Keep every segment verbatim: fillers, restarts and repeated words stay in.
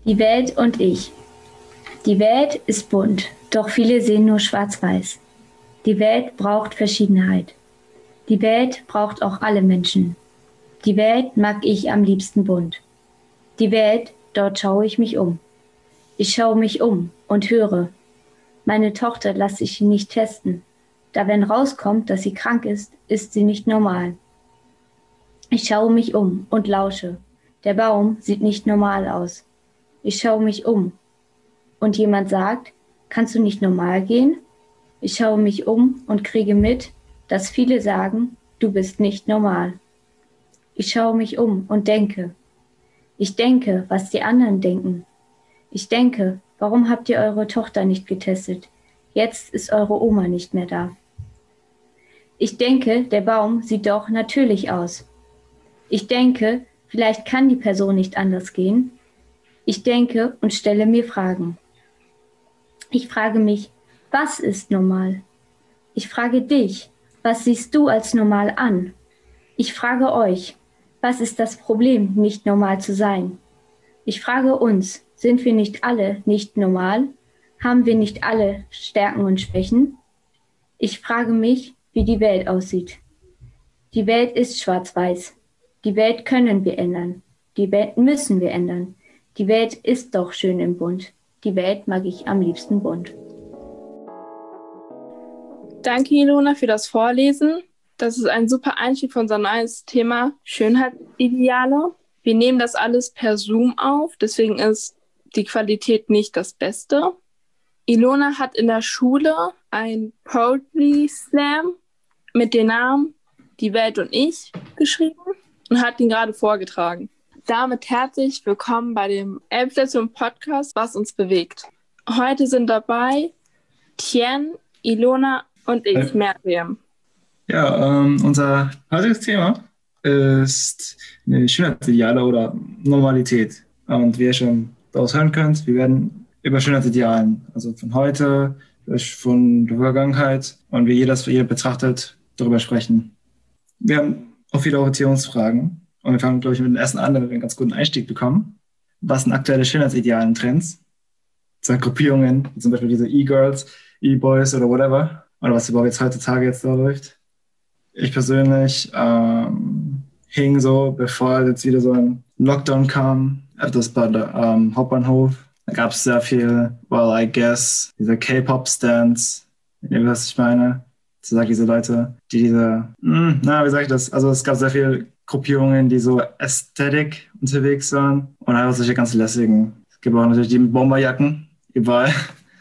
Die Welt und ich. Die Welt ist bunt, doch viele sehen nur schwarz-weiß. Die Welt braucht Verschiedenheit. Die Welt braucht auch alle Menschen. Die Welt mag ich am liebsten bunt. Die Welt, dort schaue ich mich um. Ich schaue mich um und höre. Meine Tochter lasse ich nicht testen. Da wenn rauskommt, dass sie krank ist, ist sie nicht normal. Ich schaue mich um und lausche. Der Baum sieht nicht normal aus. Ich schaue mich um. Und jemand sagt, kannst du nicht normal gehen? Ich schaue mich um und kriege mit, dass viele sagen, du bist nicht normal. Ich schaue mich um und denke. Ich denke, was die anderen denken. Ich denke, warum habt ihr eure Tochter nicht getestet? Jetzt ist eure Oma nicht mehr da. Ich denke, der Baum sieht doch natürlich aus. Ich denke, vielleicht kann die Person nicht anders gehen. Ich denke und stelle mir Fragen. Ich frage mich, was ist normal? Ich frage dich, was siehst du als normal an? Ich frage euch, was ist das Problem, nicht normal zu sein? Ich frage uns, sind wir nicht alle nicht normal? Haben wir nicht alle Stärken und Schwächen? Ich frage mich, wie die Welt aussieht. Die Welt ist schwarz-weiß. Die Welt können wir ändern. Die Welt müssen wir ändern. Die Welt ist doch schön im Bunt. Die Welt mag ich am liebsten bunt. Danke, Ilona, für das Vorlesen. Das ist ein super Einstieg für unser neues Thema Schönheitsideale. Wir nehmen das alles per Zoom auf, deswegen ist die Qualität nicht das Beste. Ilona hat in der Schule ein Poetry Slam mit dem Namen Die Welt und ich geschrieben und hat ihn gerade vorgetragen. Damit herzlich willkommen bei dem Elbstation Podcast, was uns bewegt. Heute sind dabei Tien, Ilona und ich, Hi. Miriam. Ja, ähm, unser heutiges Thema ist eine Schönheitsideale oder Normalität. Und wie ihr schon daraus hören könnt, wir werden über Schönheitsidealen, also von heute, von der Vergangenheit und wie ihr das für ihr betrachtet, darüber sprechen. Wir haben auch viele Orientierungsfragen und wir fangen, glaube ich, mit dem ersten an, damit wir einen ganz guten Einstieg bekommen. Was sind aktuelle Schönheitsidealen Trends? Zwei Gruppierungen, wie zum Beispiel diese E-Girls, E-Boys oder whatever. Oder was überhaupt jetzt heutzutage jetzt da läuft. Ich persönlich ähm, hing so, bevor jetzt wieder so ein Lockdown kam, etwas bei der ähm, Hauptbahnhof. Da gab es sehr viel, well, I guess, diese K-Pop-Stands. Ihr wisst, was ich meine. So sag diese Leute, die diese, mh, na, wie sag ich das? Also es gab sehr viele Gruppierungen, die so Ästhetik unterwegs waren. Und einfach solche ganz lässigen. Es gibt auch natürlich die mit Bomberjacken, überall.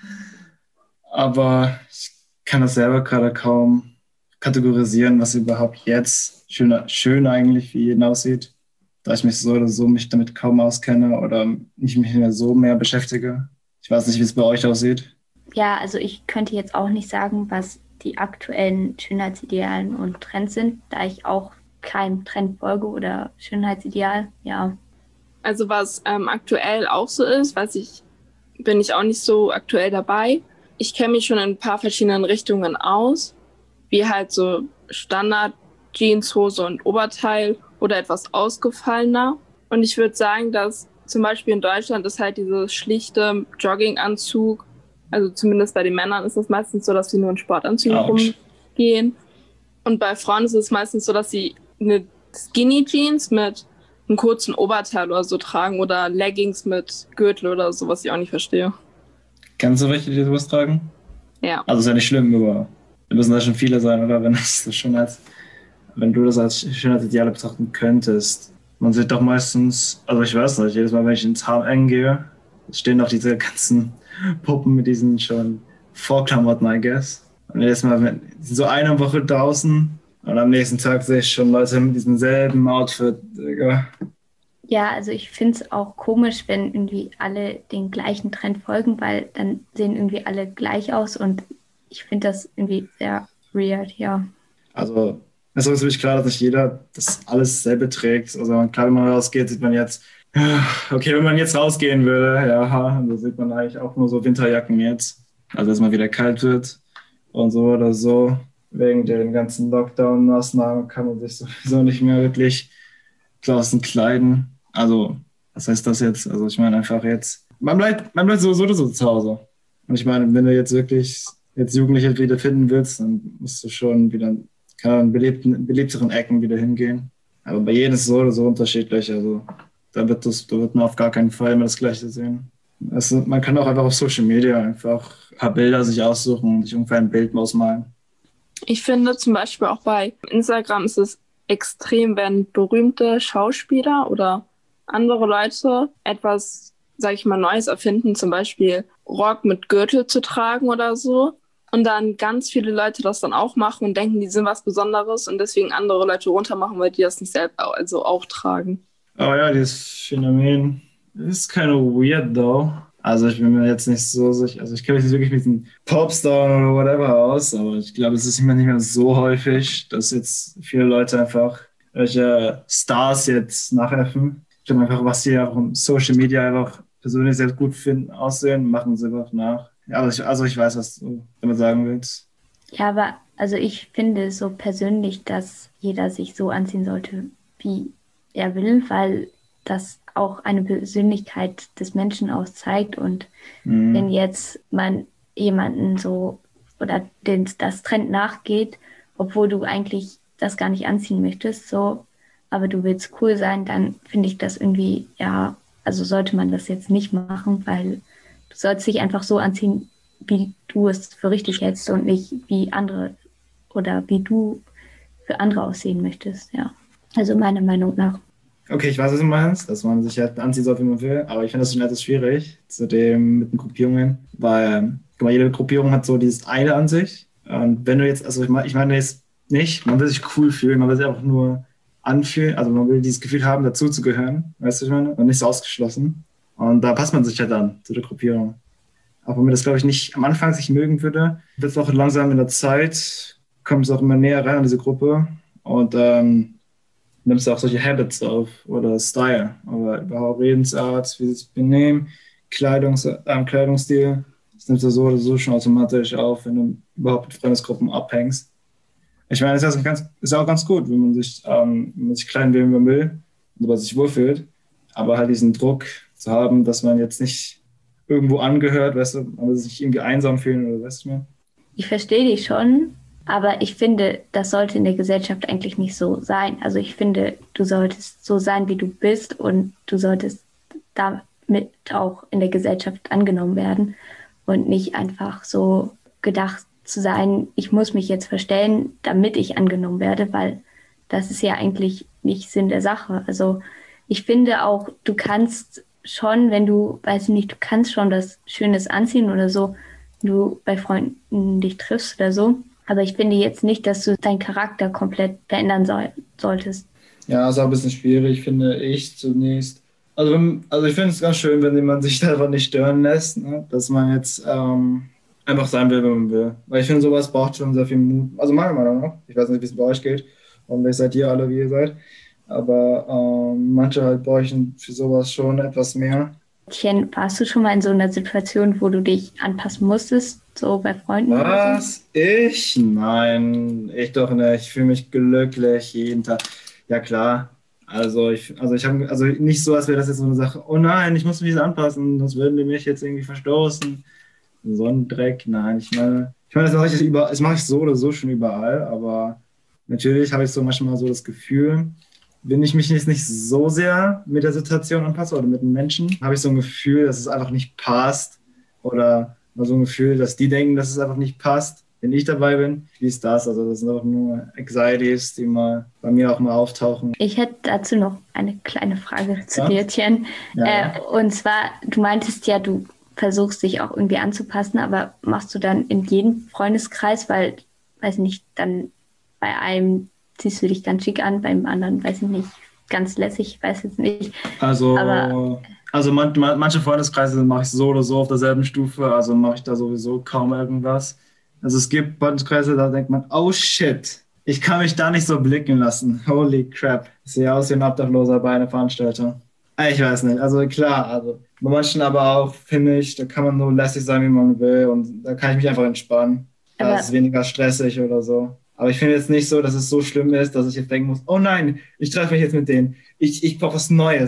Aber ich kann das selber gerade kaum kategorisieren, was überhaupt jetzt schön, schön eigentlich für jeden aussieht, da ich mich so oder so mich damit kaum auskenne oder nicht mich mehr so mehr beschäftige. Ich weiß nicht, wie es bei euch aussieht. Ja, also ich könnte jetzt auch nicht sagen, was die aktuellen Schönheitsidealen und Trends sind, da ich auch keinem Trend folge oder Schönheitsideal, ja. Also was ähm, aktuell auch so ist, weiß ich, bin ich auch nicht so aktuell dabei. Ich kenne mich schon in ein paar verschiedenen Richtungen aus, wie halt so Standard, Jeans, Hose und Oberteil oder etwas ausgefallener. Und ich würde sagen, dass zum Beispiel in Deutschland ist halt dieses schlichte Jogginganzug, also zumindest bei den Männern ist es meistens so, dass sie nur in Sportanzügen Ouch. rumgehen. Und bei Frauen ist es meistens so, dass sie eine Skinny Jeans mit einem kurzen Oberteil oder so tragen oder Leggings mit Gürtel oder so, was ich auch nicht verstehe. Kennst du welche, die sowas tragen? Ja. Also ist ja nicht schlimm, aber wir müssen da schon viele sein, oder? Wenn, das so schon als, wenn du das als Schönheitsideale betrachten könntest. Man sieht doch meistens, also ich weiß nicht, jedes Mal, wenn ich ins H und M gehe, stehen doch diese ganzen Puppen mit diesen schon Vorklamotten, I guess. Und jedes Mal, wenn die sind so eine Woche draußen und am nächsten Tag sehe ich schon Leute mit diesem selben Outfit. Digga. Ja, also ich finde es auch komisch, wenn irgendwie alle den gleichen Trend folgen, weil dann sehen irgendwie alle gleich aus und ich finde das irgendwie sehr weird, ja. Also es ist natürlich klar, dass nicht jeder das alles selbe trägt. Also klar, wenn man rausgeht, sieht man jetzt, okay, wenn man jetzt rausgehen würde, ja, da sieht man eigentlich auch nur so Winterjacken jetzt. Also dass mal wieder kalt wird und so oder so. Wegen den ganzen Lockdown-Maßnahmen kann man sich sowieso nicht mehr wirklich draußen kleiden. Also Was heißt das jetzt? Also ich meine einfach jetzt, man bleibt, man bleibt so, so oder so zu Hause. Und ich meine, wenn du jetzt wirklich jetzt Jugendliche wieder finden willst, dann musst du schon wieder, keine Ahnung, in belebten, belebteren Ecken wieder hingehen. Aber bei jedem ist es so oder so unterschiedlich. Also da wird, das, da wird man auf gar keinen Fall immer das Gleiche sehen. Also man kann auch einfach auf Social Media einfach ein paar Bilder sich aussuchen und sich ungefähr ein Bild ausmalen. Ich finde zum Beispiel auch bei Instagram ist es extrem, wenn berühmte Schauspieler oder andere Leute etwas, sag ich mal, Neues erfinden, zum Beispiel Rock mit Gürtel zu tragen oder so. Und dann ganz viele Leute das dann auch machen und denken, die sind was Besonderes und deswegen andere Leute runtermachen, weil die das nicht selbst auch, also auch tragen. Aber ja, dieses Phänomen ist kind of weird, though. Also ich bin mir jetzt nicht so sicher, also ich kenne mich nicht wirklich mit einem Popstar oder whatever aus, aber ich glaube, es ist immer nicht mehr so häufig, dass jetzt viele Leute einfach welche Stars jetzt nachäffen. Ich glaube einfach, was sie auch im Social Media einfach persönlich sehr gut finden, aussehen, machen sie einfach nach. Ja, also ich, also ich weiß, was du damit sagen willst. Ja, aber also ich finde so persönlich, dass jeder sich so anziehen sollte, wie er will, weil das auch eine Persönlichkeit des Menschen auszeigt. Und mhm. wenn jetzt man jemanden so oder den, das Trend nachgeht, obwohl du eigentlich das gar nicht anziehen möchtest, so, aber du willst cool sein, dann finde ich das irgendwie, ja, also sollte man das jetzt nicht machen, weil du sollst dich einfach so anziehen, wie du es für richtig hältst und nicht wie andere oder wie du für andere aussehen möchtest, ja. Also meiner Meinung nach. Okay, ich weiß, was du meinst, dass man sich halt anziehen soll, wie man will, aber ich finde das schon etwas schwierig, zudem mit den Gruppierungen, weil guck mal, jede Gruppierung hat so dieses eine an sich und wenn du jetzt, also ich meine, ich meine jetzt nicht, man will sich cool fühlen, man will sich einfach nur anfühlen, also man will dieses Gefühl haben, dazu zu gehören, weißt du, ich meine, und nicht so ausgeschlossen und da passt man sich halt dann zu der Gruppierung. Auch wenn man das, glaube ich, nicht am Anfang sich mögen würde, wird es auch langsam in der Zeit, kommt es auch immer näher rein an diese Gruppe und ähm, nimmst du auch solche Habits auf oder Style oder überhaupt Redensart, wie sie sich benehmen, Kleidungs, äh, Kleidungsstil. Das nimmst du so oder so schon automatisch auf, wenn du überhaupt mit Freundesgruppen abhängst. Ich meine, es ist, ganz, ist auch ganz gut, wenn man sich, ähm, wenn man sich kleiden will, wie man will, und man sich wohlfühlt. Aber halt diesen Druck zu haben, dass man jetzt nicht irgendwo angehört, weißt du, man will sich irgendwie einsam fühlen oder weißt du mehr. Ich verstehe dich schon. Aber ich finde, das sollte in der Gesellschaft eigentlich nicht so sein. Also ich finde, du solltest so sein, wie du bist und du solltest damit auch in der Gesellschaft angenommen werden und nicht einfach so gedacht zu sein, ich muss mich jetzt verstellen, damit ich angenommen werde, weil das ist ja eigentlich nicht Sinn der Sache. Also ich finde auch, du kannst schon, wenn du, weiß ich nicht, du kannst schon was Schönes anziehen oder so, wenn du bei Freunden dich triffst oder so. Aber ich finde jetzt nicht, dass du deinen Charakter komplett verändern soll, solltest. Ja, ist auch ein bisschen schwierig, finde ich zunächst. Also, also ich finde es ganz schön, wenn man sich davon nicht stören lässt, ne? Dass man jetzt ähm, einfach sein will, wenn man will. Weil ich finde, sowas braucht schon sehr viel Mut. Also meiner Meinung nach. Ich weiß nicht, wie es bei euch geht und welche seid ihr alle, wie ihr seid. Aber ähm, manche halt bräuchten für sowas schon etwas mehr. Tien, warst du schon mal in so einer Situation, wo du dich anpassen musstest, so bei Freunden? Was? So? Ich? Nein, ich doch nicht. Ich fühle mich glücklich jeden Tag. Ja klar. Also ich, also ich habe, also nicht so, als wäre das jetzt so eine Sache. Oh nein, ich muss mich jetzt anpassen, sonst würden die mich jetzt irgendwie verstoßen. So ein Dreck. Nein, ich meine, ich meine, das mache ich jetzt über, das mache ich so oder so schon überall. Aber natürlich habe ich so manchmal so das Gefühl, wenn ich mich jetzt nicht so sehr mit der Situation anpasse oder mit den Menschen, habe ich so ein Gefühl, dass es einfach nicht passt oder so ein Gefühl, dass die denken, dass es einfach nicht passt, wenn ich dabei bin. Wie ist das? Also das sind auch nur Anxieties, die mal bei mir auch mal auftauchen. Ich hätte dazu noch eine kleine Frage zu ja? dir, Tien. Ja. Äh, und zwar, du meintest ja, du versuchst dich auch irgendwie anzupassen, aber machst du dann in jedem Freundeskreis, weil, weiß nicht, dann bei einem ziehst du dich ganz schick an, beim anderen, weiß ich nicht, ganz lässig, weiß jetzt nicht. Also, aber, also man, man, manche Freundeskreise mache ich so oder so auf derselben Stufe, also mache ich da sowieso kaum irgendwas. Also es gibt Freundeskreise, da denkt man, oh shit, ich kann mich da nicht so blicken lassen. Holy crap. Ich sehe aus wie ein Obdachloser bei einer Veranstaltung. Ich weiß nicht, also klar, also bei manchen aber auch, finde ich, da kann man so lässig sein, wie man will und da kann ich mich einfach entspannen. Da ist es weniger stressig oder so. Aber ich finde jetzt nicht so, dass es so schlimm ist, dass ich jetzt denken muss, oh nein, ich treffe mich jetzt mit denen. Ich, ich brauche was Neues.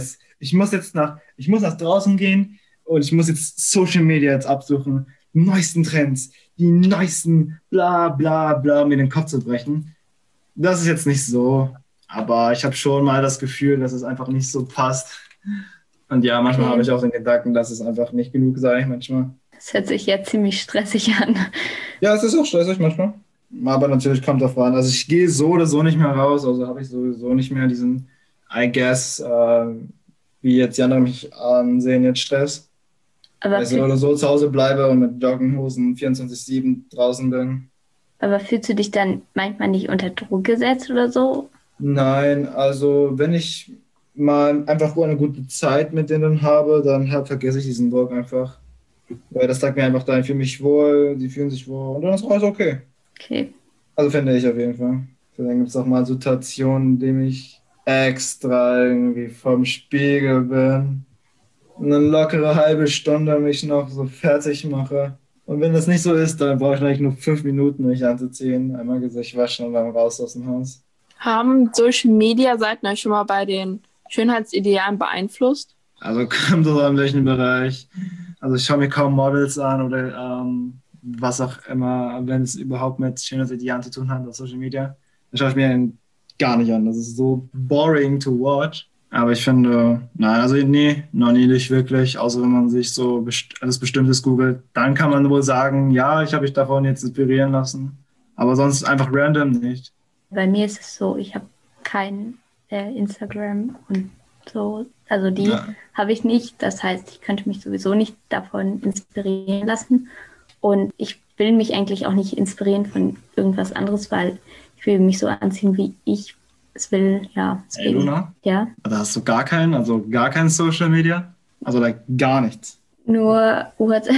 ich muss jetzt nach, ich muss nach draußen gehen und ich muss jetzt Social Media jetzt absuchen, die neuesten Trends, die neuesten bla bla bla, mir den Kopf zu brechen. Das ist jetzt nicht so, aber ich habe schon mal das Gefühl, dass es einfach nicht so passt. Und ja, manchmal Okay. habe ich auch den Gedanken, dass es einfach nicht genug sei, manchmal. Das hört sich ja ziemlich stressig an. Ja, es ist auch stressig manchmal. Aber natürlich kommt drauf an. Also ich gehe so oder so nicht mehr raus, also habe ich sowieso nicht mehr diesen, I guess, äh, wie jetzt die anderen mich ansehen, jetzt Stress. Aber, Weil ich so fühl, oder so zu Hause bleibe und mit Jogginghosen vierundzwanzig sieben draußen bin. aber fühlst du dich dann manchmal nicht unter Druck gesetzt oder so? Nein, also wenn ich mal einfach eine gute Zeit mit denen habe, dann hab, vergesse ich diesen Druck einfach. Weil das sagt mir einfach, da ich fühle mich wohl, die fühlen sich wohl und dann ist alles okay. Okay. Also finde ich auf jeden Fall. Dann gibt es auch mal Situationen, in denen ich extra irgendwie vorm Spiegel bin. Eine lockere halbe Stunde mich noch so fertig mache. Und wenn das nicht so ist, dann brauche ich eigentlich nur fünf Minuten, mich anzuziehen, einmal Gesicht waschen und dann raus aus dem Haus. Haben Social Media Seiten euch schon mal bei den Schönheitsidealen beeinflusst? Also kommt so in welchem Bereich. Also ich schaue mir kaum Models an oder ähm, was auch immer, wenn es überhaupt mit Schönheitsidealen zu tun hat auf Social Media. Das schaue ich mir gar nicht an. Das ist so boring to watch. Aber ich finde, nein, also nee, noch nie nicht wirklich. Außer wenn man sich so best- alles Bestimmtes googelt. Dann kann man wohl sagen, ja, ich habe mich davon jetzt inspirieren lassen. Aber sonst einfach random nicht. Bei mir ist es so, ich habe kein äh, Instagram und so. Also die Ja. habe ich nicht. Das heißt, ich könnte mich sowieso nicht davon inspirieren lassen. Und ich will mich eigentlich auch nicht inspirieren von irgendwas anderes, weil ich will mich so anziehen, wie ich es will. Ja, Ey, Luna, ja. da hast du gar keinen, also gar kein Social Media? Also like, gar nichts. Nur WhatsApp.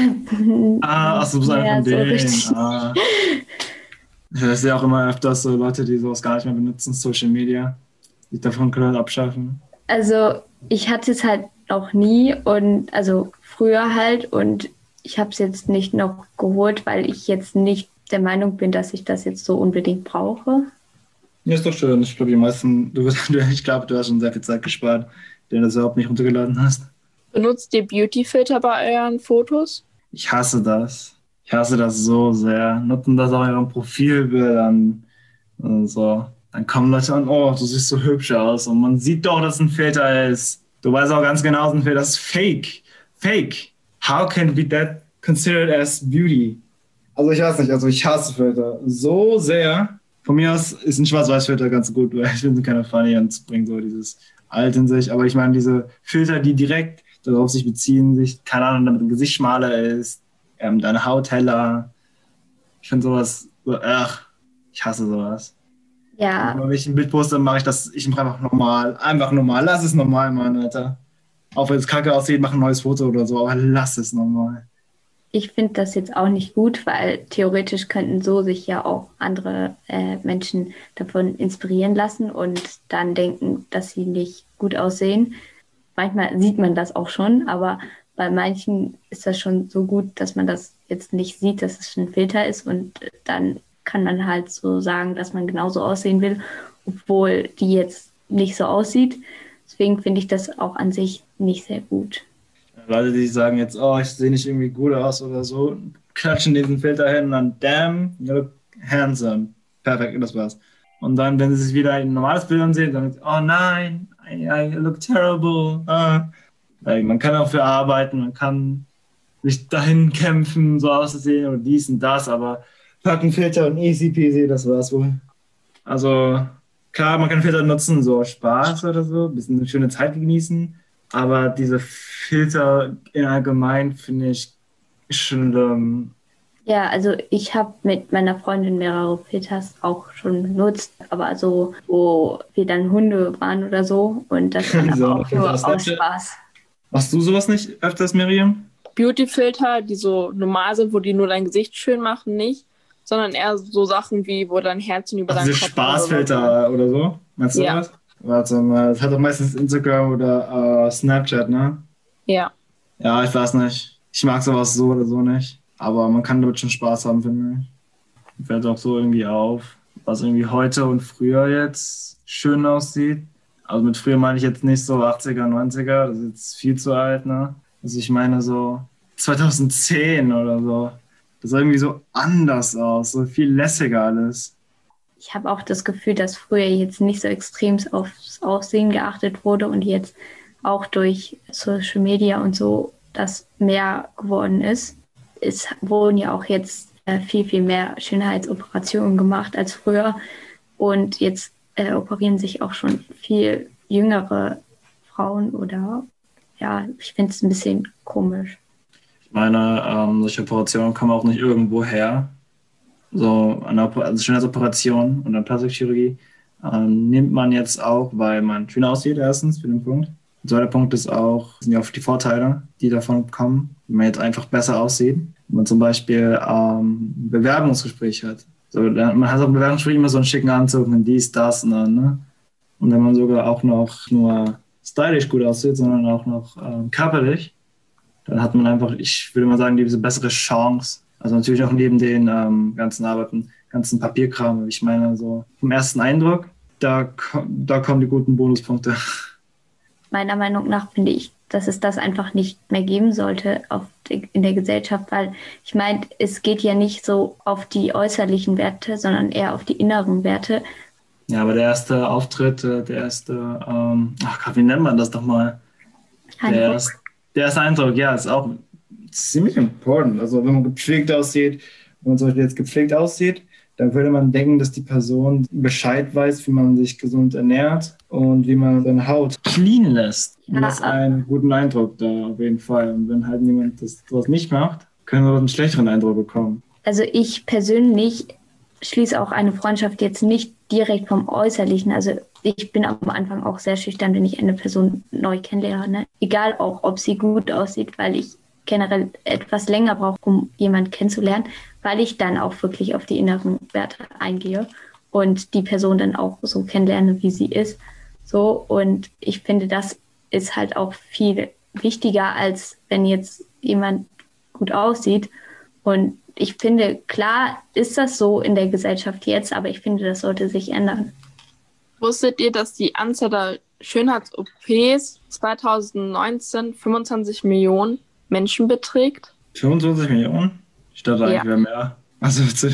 Ah, ach so, du bist einer Ja, von so denen. richtig. Ah. Ich sehe auch immer öfters so Leute, die sowas gar nicht mehr benutzen, Social Media, die davon können abschaffen. Also ich hatte es halt noch nie und also früher halt und ich habe es jetzt nicht noch geholt, weil ich jetzt nicht der Meinung bin, dass ich das jetzt so unbedingt brauche. Ja, ist doch schön. Ich glaube, die meisten, du wirst, ich glaube, du hast schon sehr viel Zeit gespart, den du das überhaupt nicht runtergeladen hast. Benutzt ihr Beauty-Filter bei euren Fotos? Ich hasse das. Ich hasse das so sehr. Nutzen das auch in ihren Profilbildern und so. Dann kommen Leute an, oh, du siehst so hübsch aus. Und man sieht doch, dass es ein Filter ist. Du weißt auch ganz genau, dass ein Filter ist fake. Fake. How can be that considered as beauty? Also ich weiß nicht, also ich hasse Filter so sehr. Von mir aus ist ein Schwarz-Weiß-Filter ganz gut, weil ich finde keine funny und es bringt so dieses Alt in sich. Aber ich meine, diese Filter, die direkt darauf sich beziehen, sich, keine Ahnung, damit ein Gesicht schmaler ist, ähm, deine Haut heller. Ich finde sowas, so, ach, ich hasse sowas. Ja, Und wenn ich ein Bild poste, mache ich das, ich mache einfach normal. Einfach normal. Lass es normal, Mann, Alter. Auch wenn es kacke aussieht, mach ein neues Foto oder so, aber lass es normal. ich finde das jetzt auch nicht gut, weil theoretisch könnten so sich ja auch andere äh, Menschen davon inspirieren lassen und dann denken, dass sie nicht gut aussehen. Manchmal sieht man das auch schon, aber bei manchen ist das schon so gut, dass man das jetzt nicht sieht, dass es ein Filter ist und dann kann man halt so sagen, dass man genauso aussehen will, obwohl die jetzt nicht so aussieht. Deswegen finde ich das auch an sich nicht sehr gut. Leute, die sagen jetzt, oh, ich sehe nicht irgendwie gut aus oder so, klatschen diesen Filter hin und dann, damn, you look handsome. Perfekt, das war's. Und dann, wenn sie sich wieder ein normales Bild ansehen, dann, oh nein, I, I look terrible. Ah. Like, man kann auch für arbeiten, man kann sich dahin kämpfen, so auszusehen oder dies und das, aber packen Filter und easy peasy, das war's wohl. Also, klar, man kann Filter nutzen, so Spaß oder so, ein bisschen eine schöne Zeit genießen, aber diese Filter in allgemein finde ich schlimm. Ja, also ich habe mit meiner Freundin mehrere Filters auch schon benutzt, aber so, wo wir dann Hunde waren oder so und das dann So, aber auch Filter nur auf aus Snapchat? Spaß. Machst du sowas nicht öfters, Miriam? Beauty-Filter, die so normal sind, wo die nur dein Gesicht schön machen, nicht, sondern eher so Sachen wie, wo dein Herzchen über Also deinen diese Kopf oder so. Spaßfilter oder so? Meinst du Ja. was? Warte mal, das hat doch meistens Instagram oder äh, Snapchat, ne? Ja. Ja, ich weiß nicht. Ich mag sowas so oder so nicht. Aber man kann damit schon Spaß haben, finde ich. Fällt auch so irgendwie auf, was irgendwie heute und früher jetzt schön aussieht. Also mit früher meine ich jetzt nicht so achtziger, neunziger, das ist jetzt viel zu alt, ne? Also ich meine so zweitausendzehn oder so. Das sah irgendwie so anders aus, so viel lässiger alles. Ich habe auch das Gefühl, dass früher jetzt nicht so extrem aufs Aussehen geachtet wurde und jetzt auch durch Social Media und so das mehr geworden ist. Es wurden ja auch jetzt äh, viel, viel mehr Schönheitsoperationen gemacht als früher. Und jetzt äh, operieren sich auch schon viel jüngere Frauen oder ja, ich finde es ein bisschen komisch. Ich meine, ähm, solche Operationen kommen auch nicht irgendwo her. So eine Oper- also Schönheitsoperation und dann Plastikchirurgie ähm, nimmt man jetzt auch, weil man schön aussieht, erstens für den Punkt. Der zweite Punkt ist auch, sind ja auch die Vorteile, die davon kommen, wenn man jetzt einfach besser aussieht. Wenn man zum Beispiel ähm, ein Bewerbungsgespräch hat. So, dann, man hat auch im Bewerbungsgespräch immer so einen schicken Anzug und dies, das und dann, ne? Und wenn man sogar auch noch nur stylisch gut aussieht, sondern auch noch ähm, körperlich, dann hat man einfach, ich würde mal sagen, diese bessere Chance. Also natürlich auch neben den ähm, ganzen Arbeiten, ganzen Papierkram. Ich meine, so vom ersten Eindruck, da, ko- da kommen die guten Bonuspunkte. Meiner Meinung nach finde ich, dass es das einfach nicht mehr geben sollte auf die, in der Gesellschaft, weil ich meine, es geht ja nicht so auf die äußerlichen Werte, sondern eher auf die inneren Werte. Ja, aber der erste Auftritt, äh, der erste, ähm, ach Gott, wie nennt man das doch mal? Der, Eindruck. erst, der erste Eindruck, ja, ist auch ziemlich important. Also wenn man gepflegt aussieht, wenn man zum Beispiel jetzt gepflegt aussieht, dann würde man denken, dass die Person Bescheid weiß, wie man sich gesund ernährt und wie man seine Haut clean lässt. Und das ist Ja. einen guten Eindruck da auf jeden Fall. Und wenn halt jemand das sowas nicht macht, können wir einen schlechteren Eindruck bekommen. Also ich persönlich schließe auch eine Freundschaft jetzt nicht direkt vom Äußerlichen. Also ich bin am Anfang auch sehr schüchtern, wenn ich eine Person neu kennenlerne. Egal auch, ob sie gut aussieht, weil ich generell etwas länger brauche, um jemanden kennenzulernen, weil ich dann auch wirklich auf die inneren Werte eingehe und die Person dann auch so kennenlerne, wie sie ist. So, und ich finde, das ist halt auch viel wichtiger, als wenn jetzt jemand gut aussieht. Und ich finde, klar ist das so in der Gesellschaft jetzt, aber ich finde, das sollte sich ändern. Wusstet ihr, dass die Anzahl der Schönheits-O Ps zweitausendneunzehn fünfundzwanzig Millionen Menschen beträgt? fünfundzwanzig Millionen? Ich dachte eigentlich, Ja. wäre mehr. Also zu,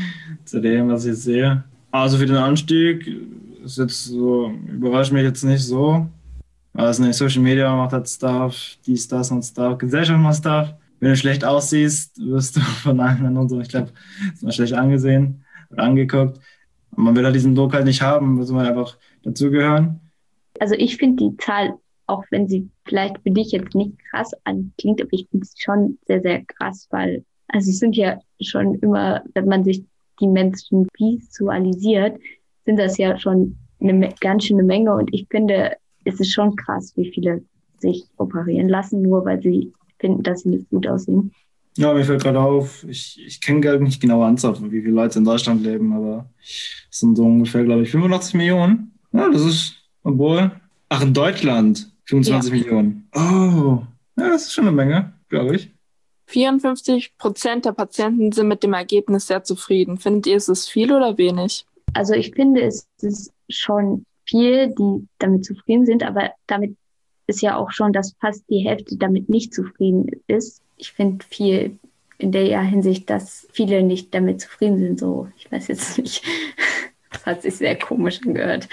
zu dem, was ich jetzt sehe. Also für den Anstieg ist jetzt so, überrascht mich jetzt nicht so. Also nicht Social Media macht halt Stuff, dies, das und Stuff, Gesellschaft macht Stuff. Wenn du schlecht aussiehst, wirst du von anderen und so, ich glaube, ist mal schlecht angesehen oder angeguckt. Und man will halt diesen Druck halt nicht haben, muss man einfach dazugehören. Also ich finde die Zahl, auch wenn sie vielleicht für dich jetzt nicht krass anklingt, aber ich finde es schon sehr, sehr krass, weil also es sind ja schon immer, wenn man sich die Menschen visualisiert, sind das ja schon eine Me- ganz schöne Menge und ich finde, es ist schon krass, wie viele sich operieren lassen, nur weil sie finden, dass sie nicht gut aussehen. Ja, mir fällt gerade auf, ich, ich kenne gar nicht genaue Anzahl, von wie viele Leute in Deutschland leben, aber es sind so ungefähr, glaube ich, fünfundachtzig Millionen. Ja, das ist, obwohl. Ach, in Deutschland fünfundzwanzig Millionen. Oh, ja, das ist schon eine Menge, glaube ich. vierundfünfzig Prozent der Patienten sind mit dem Ergebnis sehr zufrieden. Findet ihr, ist es viel oder wenig? Also ich finde, es ist schon viel, die damit zufrieden sind, aber damit ist ja auch schon, dass fast die Hälfte damit nicht zufrieden ist. Ich finde viel in der Hinsicht, dass viele nicht damit zufrieden sind. So, ich weiß jetzt nicht. Das hat sich sehr komisch angehört.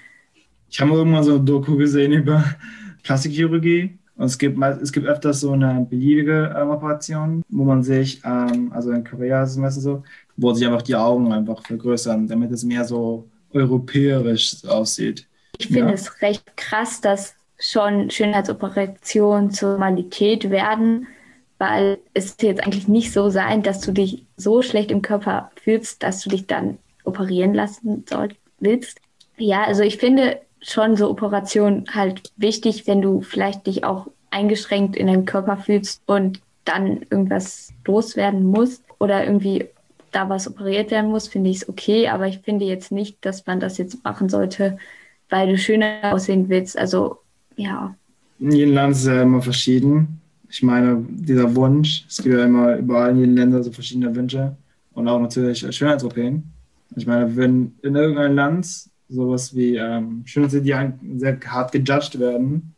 Ich habe irgendwann so eine Doku gesehen über Plastikchirurgie. Und es gibt, meist- es gibt öfters so eine beliebige ähm, Operation, wo man sich, ähm, also in Korea ist es meistens so, wo sich einfach die Augen einfach vergrößern, damit es mehr so europäisch aussieht. Ich finde Ja. es recht krass, dass schon Schönheitsoperationen zur Normalität werden, weil es jetzt eigentlich nicht so sein, dass du dich so schlecht im Körper fühlst, dass du dich dann operieren lassen soll, willst. Ja, also ich finde schon so Operationen halt wichtig, wenn du vielleicht dich auch eingeschränkt in deinem Körper fühlst und dann irgendwas loswerden musst oder irgendwie da was operiert werden muss, finde ich es okay, aber ich finde jetzt nicht, dass man das jetzt machen sollte, weil du schöner aussehen willst. Also ja, In jedem Land ist es ja immer verschieden. Ich meine, dieser Wunsch, es gibt ja immer überall in jedem Länder so verschiedene Wünsche und auch natürlich Schönheits-O P. Ich meine, wenn in irgendeinem Land sowas wie ähm, Schönheitsidealen sehr hart gejudged werden.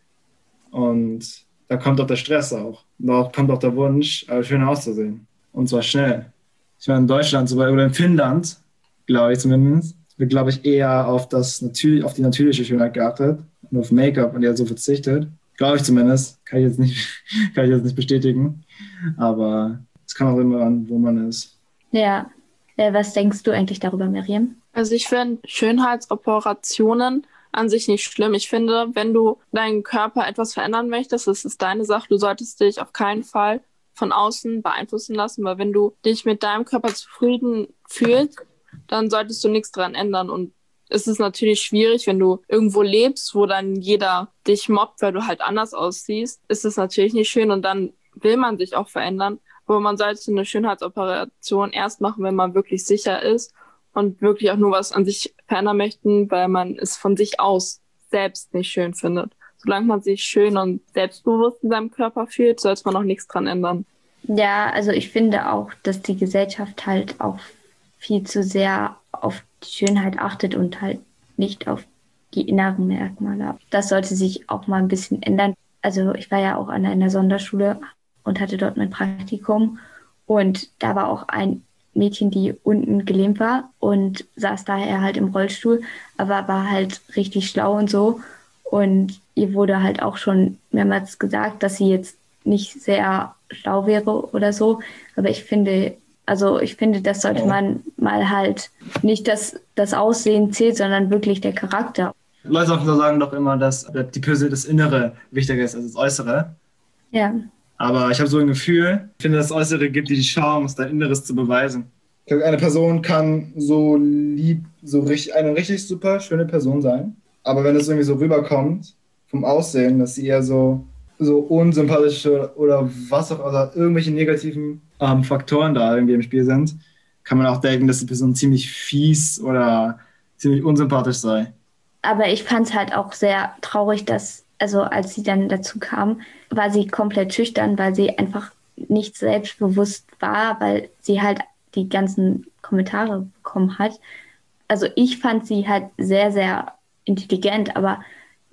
Und da kommt auch der Stress auch. Da kommt auch der Wunsch, äh, schön auszusehen. Und zwar schnell. Ich meine, in Deutschland zum Beispiel, oder in Finnland, glaube ich zumindest, wird, glaube ich, eher auf, das natür- auf die natürliche Schönheit geachtet und auf Make-up und eher so verzichtet. Glaube ich zumindest. Kann ich jetzt nicht, kann ich jetzt nicht bestätigen. Aber es kann auch immer an, wo man ist. Ja. Äh, was denkst du eigentlich darüber, Miriam? Also ich finde Schönheitsoperationen an sich nicht schlimm. Ich finde, wenn du deinen Körper etwas verändern möchtest, das ist deine Sache. Du solltest dich auf keinen Fall von außen beeinflussen lassen, weil wenn du dich mit deinem Körper zufrieden fühlst, dann solltest du nichts dran ändern. Und es ist natürlich schwierig, wenn du irgendwo lebst, wo dann jeder dich mobbt, weil du halt anders aussiehst, ist es natürlich nicht schön und dann will man sich auch verändern. Aber man sollte eine Schönheitsoperation erst machen, wenn man wirklich sicher ist und wirklich auch nur was an sich verändern möchten, weil man es von sich aus selbst nicht schön findet. Solange man sich schön und selbstbewusst in seinem Körper fühlt, sollte man auch nichts dran ändern. Ja, also ich finde auch, dass die Gesellschaft halt auch viel zu sehr auf die Schönheit achtet und halt nicht auf die inneren Merkmale. Das sollte sich auch mal ein bisschen ändern. Also ich war ja auch an einer Sonderschule und hatte dort mein Praktikum und da war auch ein Mädchen, die unten gelähmt war und saß daher halt im Rollstuhl, aber war halt richtig schlau und so. Und ihr wurde halt auch schon mehrmals gesagt, dass sie jetzt nicht sehr schlau wäre oder so. Aber ich finde, also ich finde, das sollte man mal halt nicht das, das Aussehen zählt, sondern wirklich der Charakter. Leute sagen doch immer, dass die Person das Innere wichtiger ist als das Äußere. Ja. Aber ich habe so ein Gefühl, ich finde, das Äußere gibt dir die Chance, dein Inneres zu beweisen. Eine Person kann so lieb, so richtig, eine richtig super schöne Person sein. Aber wenn es irgendwie so rüberkommt, vom Aussehen, dass sie eher so, so unsympathisch oder was auch immer, irgendwelche negativen ähm, Faktoren da irgendwie im Spiel sind, kann man auch denken, dass die Person ziemlich fies oder ziemlich unsympathisch sei. Aber ich fand es halt auch sehr traurig, dass, also als sie dann dazu kam, war sie komplett schüchtern, weil sie einfach nicht selbstbewusst war, weil sie halt die ganzen Kommentare bekommen hat. Also ich fand sie halt sehr, sehr intelligent, aber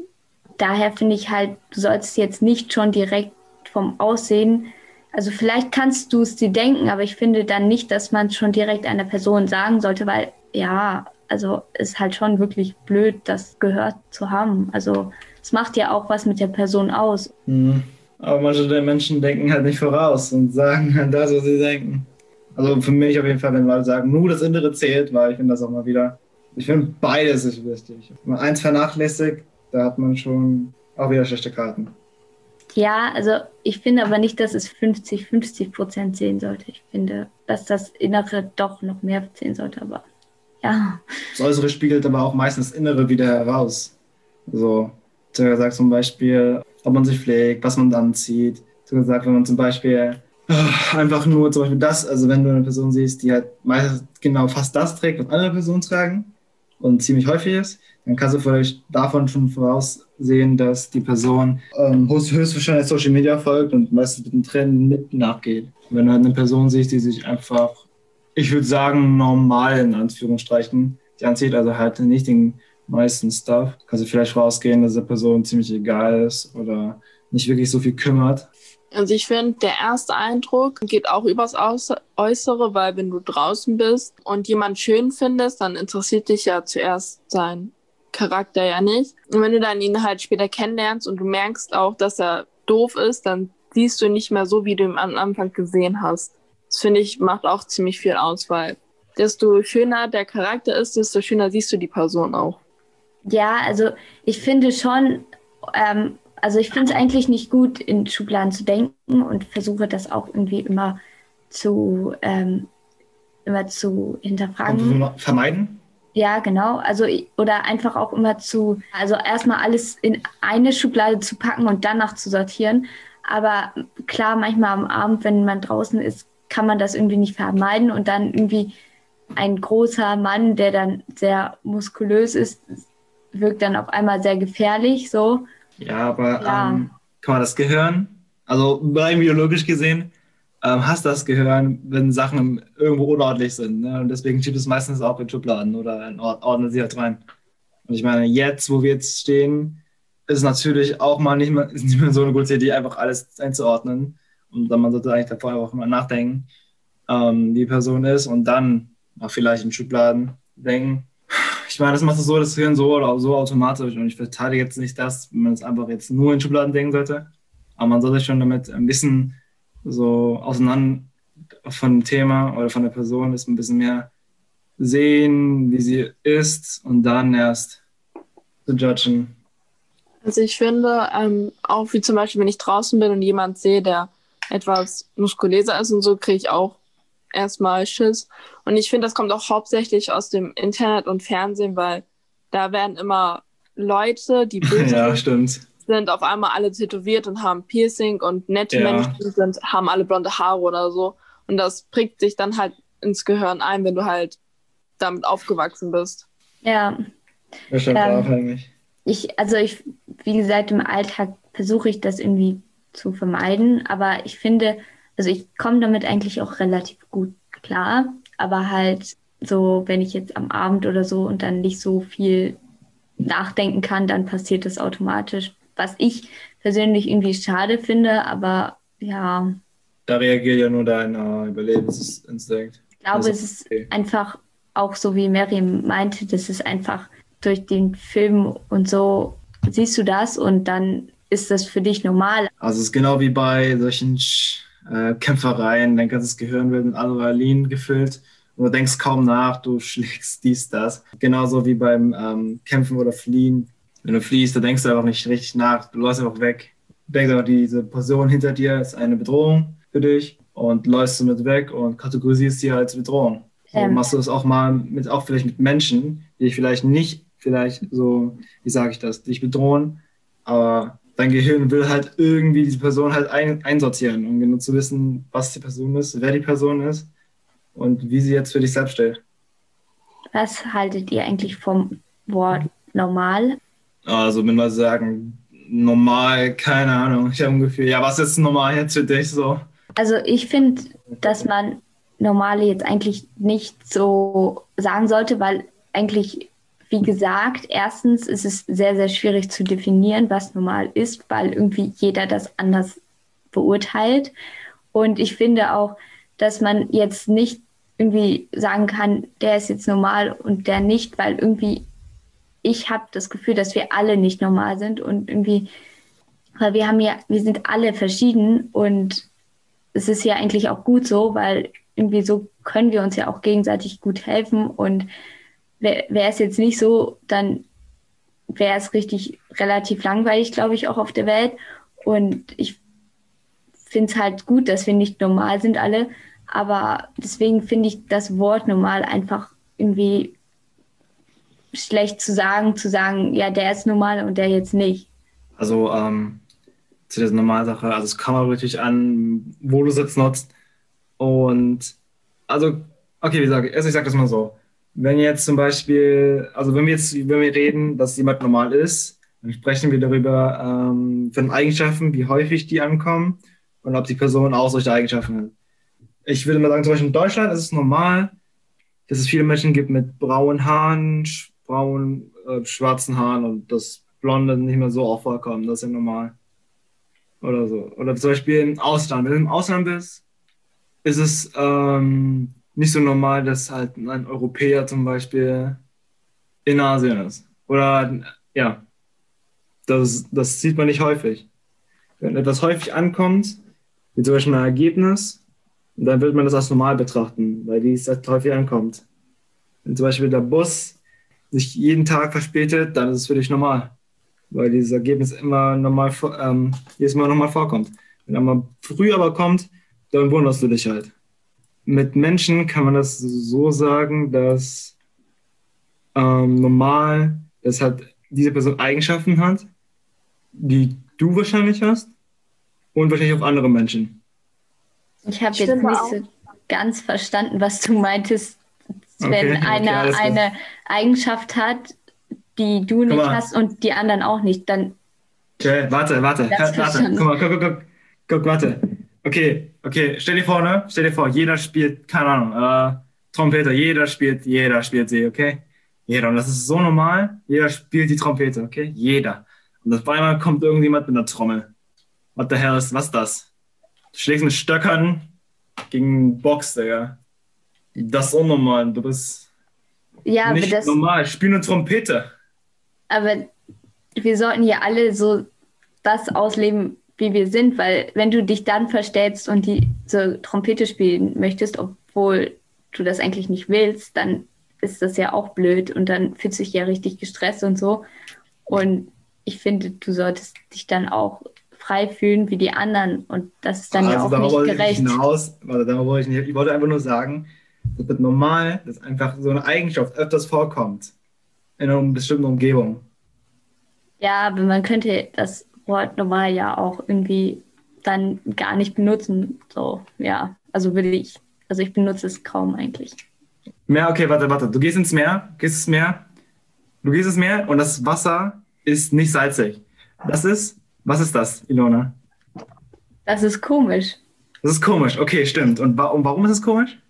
daher finde ich halt, du solltest jetzt nicht schon direkt vom Aussehen, also vielleicht kannst du es dir denken, aber ich finde dann nicht, dass man es schon direkt einer Person sagen sollte, weil ja, also ist halt schon wirklich blöd, das gehört zu haben. Also es macht ja auch was mit der Person aus. Mhm. Aber manche der Menschen denken halt nicht voraus und sagen halt das, was sie denken. Also für mich auf jeden Fall, wenn Leute sagen, nur das Innere zählt, weil ich finde das auch mal wieder, ich finde beides ist wichtig. Wenn man eins vernachlässigt, da hat man schon auch wieder schlechte Karten. Ja, also ich finde aber nicht, dass es fünfzig fünfzig Prozent zählen sollte. Ich finde, dass das Innere doch noch mehr zählen sollte, aber ja. Das Äußere spiegelt aber auch meistens das Innere wieder heraus. Also, so gesagt zum Beispiel, ob man sich pflegt, was man anzieht. So gesagt, wenn man zum Beispiel oh, einfach nur zum Beispiel das, also wenn du eine Person siehst, die halt meistens genau fast das trägt, was andere Personen tragen und ziemlich häufig ist, dann kannst du vielleicht davon schon voraussehen, dass die Person ähm, höchstwahrscheinlich Social Media folgt und meistens mit dem Trend mit nachgeht. Und wenn du halt eine Person siehst, die sich einfach, ich würde sagen, normal in Anführungsstrichen, die anzieht, also halt nicht den meisten Stuff, kannst du vielleicht rausgehen, dass der Person ziemlich egal ist oder nicht wirklich so viel kümmert. Also ich finde, der erste Eindruck geht auch übers Äußere, weil wenn du draußen bist und jemanden schön findest, dann interessiert dich ja zuerst sein Charakter ja nicht. Und wenn du dann ihn halt später kennenlernst und du merkst auch, dass er doof ist, dann siehst du ihn nicht mehr so, wie du ihn am Anfang gesehen hast. Das finde ich, macht auch ziemlich viel aus, weil desto schöner der Charakter ist, desto schöner siehst du die Person auch. Ja, also ich finde schon, ähm, also ich finde es eigentlich nicht gut, in Schubladen zu denken und versuche das auch irgendwie immer zu, ähm, immer zu hinterfragen. Und vermeiden? Ja, genau. Also oder einfach auch immer zu, also erstmal alles in eine Schublade zu packen und danach zu sortieren. Aber klar, manchmal am Abend, wenn man draußen ist, kann man das irgendwie nicht vermeiden und dann irgendwie ein großer Mann, der dann sehr muskulös ist, wirkt dann auf einmal sehr gefährlich, so. Ja, aber Ja. Ähm, kann man das Gehirn, also rein biologisch gesehen, ähm, hasst das Gehirn, wenn Sachen irgendwo unordentlich sind. Ne? Und deswegen schiebt es meistens auch in Schubladen oder ordnet sie halt rein. Und ich meine, jetzt, wo wir jetzt stehen, ist es natürlich auch mal nicht mehr, ist nicht mehr so eine gute Idee, einfach alles einzuordnen. Und dann man sollte eigentlich davor auch mal nachdenken, ähm, wie die Person ist und dann auch vielleicht in Schubladen denken. Ich meine, das macht es so das Hirn so oder so automatisch und ich verteidige jetzt nicht das, wenn man es einfach jetzt nur in Schubladen denken sollte. Aber man sollte schon damit ein bisschen so auseinander von dem Thema oder von der Person ist ein bisschen mehr sehen, wie sie ist und dann erst zu judgen. Also ich finde, ähm, auch wie zum Beispiel, wenn ich draußen bin und jemand sehe, der etwas muskulöser ist und so, kriege ich auch erstmal Schiss. Und ich finde, das kommt auch hauptsächlich aus dem Internet und Fernsehen, weil da werden immer Leute, die böse Ja, sind, stimmt. sind auf einmal alle tätowiert und haben Piercing und nette Ja. Menschen sind, haben alle blonde Haare oder so. Und das prägt sich dann halt ins Gehirn ein, wenn du halt damit aufgewachsen bist. Ja, Das stimmt Ähm, auch eigentlich. ich, also ich, wie gesagt, im Alltag versuche ich das irgendwie zu vermeiden, aber ich finde, also ich komme damit eigentlich auch relativ gut klar, aber halt so, wenn ich jetzt am Abend oder so und dann nicht so viel nachdenken kann, dann passiert das automatisch, was ich persönlich irgendwie schade finde, aber ja, Da reagiert ja nur dein äh, Überlebensinstinkt. ich glaube, Also, es ist okay. einfach auch so, wie Miriam meinte, das ist einfach durch den Film und so siehst du das und dann ist das für dich normal. Also es ist genau wie bei solchen Sch- äh, Kämpfereien, dein ganzes Gehirn wird mit Adrenalin gefüllt und du denkst kaum nach, du schlägst dies, das. Genauso wie beim ähm, Kämpfen oder Fliehen. Wenn du fliehst, da denkst du einfach nicht richtig nach, du läufst einfach weg. Du denkst einfach, diese Person hinter dir ist eine Bedrohung für dich und läufst damit weg und kategorisierst sie als Bedrohung. So Ähm, machst du es auch mal mit, auch vielleicht mit Menschen, die dich vielleicht nicht, vielleicht so, wie sage ich das, dich bedrohen, aber dein Gehirn will halt irgendwie diese Person halt ein, einsortieren, um genau zu wissen, was die Person ist, wer die Person ist und wie sie jetzt für dich selbst steht. Was haltet ihr eigentlich vom Wort normal? Also wenn wir sagen, normal, keine Ahnung, ich habe ein Gefühl, ja, was ist normal jetzt für dich so? Also ich finde, dass man normale jetzt eigentlich nicht so sagen sollte, weil eigentlich, wie gesagt, erstens ist es sehr, sehr schwierig zu definieren, was normal ist, weil irgendwie jeder das anders beurteilt. Und ich finde auch, dass man jetzt nicht irgendwie sagen kann, der ist jetzt normal und der nicht, weil irgendwie ich habe das Gefühl, dass wir alle nicht normal sind und irgendwie, weil wir haben ja, wir sind alle verschieden und es ist ja eigentlich auch gut so, weil irgendwie so können wir uns ja auch gegenseitig gut helfen und wäre es jetzt nicht so, dann wäre es richtig relativ langweilig, glaube ich, auch auf der Welt und ich finde es halt gut, dass wir nicht normal sind alle, aber deswegen finde ich das Wort normal einfach irgendwie schlecht zu sagen, zu sagen, ja, der ist normal und der jetzt nicht. Also ähm, zu dieser Normalsache, also es kommt auch wirklich an, wo du es jetzt nutzt und also, okay, wie sage ich, also ich sage das mal so, wenn jetzt zum Beispiel, also wenn wir jetzt, wenn wir reden, dass jemand normal ist, dann sprechen wir darüber ähm, von Eigenschaften, wie häufig die ankommen und ob die Person auch solche Eigenschaften hat. Ich würde mal sagen, zum Beispiel in Deutschland ist es normal, dass es viele Menschen gibt mit braunen Haaren, sch- braunen, äh, schwarzen Haaren und das Blonde nicht mehr so oft vorkommen. Das ist ja normal. Oder so. Oder zum Beispiel im Ausland. Wenn du im Ausland bist, ist es ähm, nicht so normal, dass halt ein Europäer zum Beispiel in Asien ist. Oder ja, das, das sieht man nicht häufig. Wenn etwas häufig ankommt, wie zum Beispiel ein Ergebnis, dann wird man das als normal betrachten, weil dies halt häufig ankommt. Wenn zum Beispiel der Bus sich jeden Tag verspätet, dann ist es für dich normal, weil dieses Ergebnis immer normal, vor- ähm, jedes Mal normal vorkommt. Wenn er mal früh aber kommt, dann wunderst du dich halt. Mit Menschen kann man das so sagen, dass ähm, normal, dass halt diese Person Eigenschaften hat, die du wahrscheinlich hast und wahrscheinlich auch andere Menschen. Ich habe Ich jetzt finde nicht auch, so ganz verstanden, was du meintest, wenn Okay, okay, einer alles klar. eine Eigenschaft hat, die du Guck nicht mal, hast und die anderen auch nicht, dann okay, warte, warte, das warte, guck verstanden. mal, guck, guck, guck, guck, warte. Okay, okay, stell dir vor, ne? Stell dir vor, jeder spielt, keine Ahnung, äh, Trompete, jeder spielt, jeder spielt sie, okay? Jeder. Und das ist so normal. Jeder spielt die Trompete, okay? Jeder. Und auf einmal kommt irgendjemand mit einer Trommel. What the hell ist, was ist das? Du schlägst mit Stöckern gegen einen Box, Digga. Das ist unnormal. Du bist Ja, nicht aber das, normal. Spiel eine Trompete. aber wir sollten ja alle so das ausleben, wie wir sind, weil wenn du dich dann verstellst und die so Trompete spielen möchtest, obwohl du das eigentlich nicht willst, dann ist das ja auch blöd und dann fühlst du dich ja richtig gestresst und so. Und ich finde, du solltest dich dann auch frei fühlen wie die anderen und das ist dann ja Also auch darauf nicht wollte ich nicht gerecht. hinaus. Warte, darauf wollte ich nicht. Ich wollte einfach nur sagen, das wird normal, dass einfach so eine Eigenschaft öfters vorkommt. In einer bestimmten Umgebung. Ja, aber man könnte das Wort normal ja auch irgendwie dann gar nicht benutzen. So, ja, also würde ich, also ich benutze es kaum eigentlich. Meer, okay, warte, warte. Du gehst ins Meer, gehst ins Meer, du gehst ins Meer und das Wasser ist nicht salzig. Das ist, was ist das, Ilona? Das ist komisch. Das ist komisch, okay, stimmt. Und, wa und warum ist es komisch?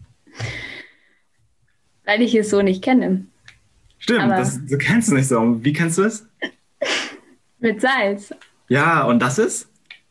Weil ich es so nicht kenne. Stimmt, Aber- das, du kennst es nicht so. Und wie kennst du es? Mit Salz. Ja, und das ist?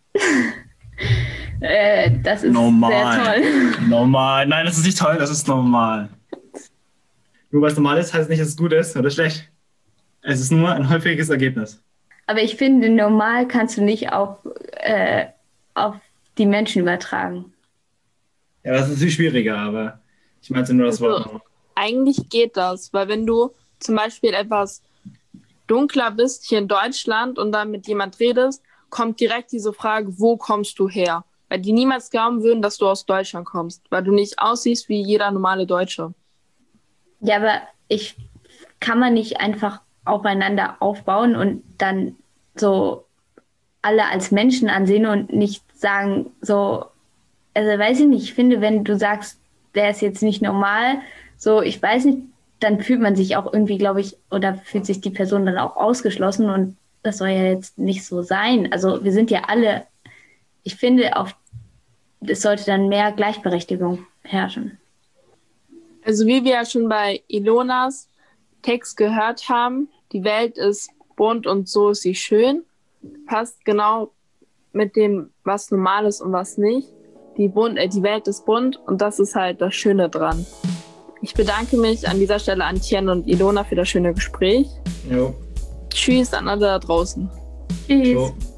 Äh, das ist Normal. sehr toll. Normal. Nein, das ist nicht toll, das ist normal. Nur weil es normal ist, heißt nicht, dass es gut ist oder schlecht. Es ist nur ein häufiges Ergebnis. Aber ich finde, normal kannst du nicht auf, äh, auf die Menschen übertragen. Ja, das ist viel schwieriger, aber ich meinte nur das Also- Wort normal. Eigentlich geht das, weil wenn du zum Beispiel etwas dunkler bist hier in Deutschland und dann mit jemand redest, kommt direkt diese Frage, wo kommst du her? Weil die niemals glauben würden, dass du aus Deutschland kommst, weil du nicht aussiehst wie jeder normale Deutsche. Ja, aber ich kann man nicht einfach aufeinander aufbauen und dann so alle als Menschen ansehen und nicht sagen, so, also weiß ich nicht, ich finde, wenn du sagst, der ist jetzt nicht normal, so, ich weiß nicht, dann fühlt man sich auch irgendwie, glaube ich, oder fühlt sich die Person dann auch ausgeschlossen und das soll ja jetzt nicht so sein. Also wir sind ja alle, ich finde, auf, es sollte dann mehr Gleichberechtigung herrschen. Also wie wir ja schon bei Ilonas Text gehört haben, die Welt ist bunt und so ist sie schön. Passt genau mit dem, was normal ist und was nicht. Die, bunt, äh, die Welt ist bunt und das ist halt das Schöne dran. Ich bedanke mich an dieser Stelle an Tien und Ilona für das schöne Gespräch. Jo. Tschüss an alle da draußen. Tschüss. So.